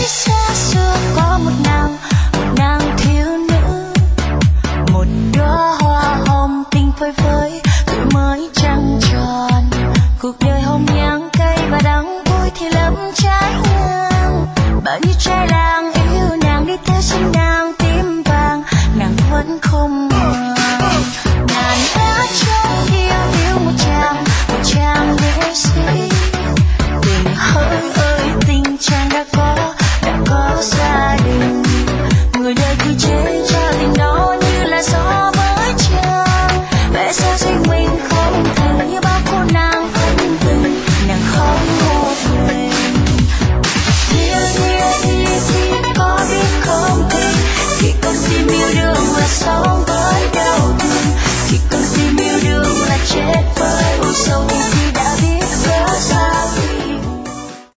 xa xưa có một nàng thiếu nữ, một đóa hoa hồng tinh phơi phới tuổi mới trăng tròn. Cuộc đời hồng nhan cay và đắng, vui thì lắm trái hương. Bao nhiêu trai làng yêu nàng, đi theo xin nàng tím vàng, nàng vẫn không